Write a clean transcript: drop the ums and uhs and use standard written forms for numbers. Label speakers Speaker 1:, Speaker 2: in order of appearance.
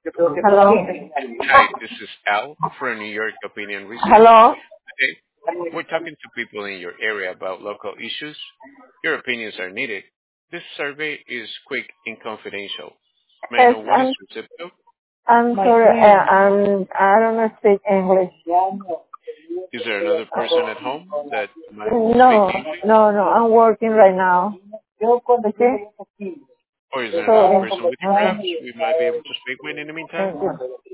Speaker 1: Hello.
Speaker 2: Hi, this is Al for New York Opinion Research.
Speaker 1: Hello.
Speaker 2: Today, we're talking to people in your area about local issues. Your opinions are needed. This survey is quick and confidential. May I
Speaker 1: Yes,
Speaker 2: know what is your zip code?
Speaker 1: I'm sorry. I don't speak English.
Speaker 2: Is there another person at home that might speak
Speaker 1: No,
Speaker 2: English?
Speaker 1: no. I'm working right now. Okay.
Speaker 2: Or is there another
Speaker 1: So,
Speaker 2: person with you perhaps we might be able to speak with in the meantime?
Speaker 1: thank you.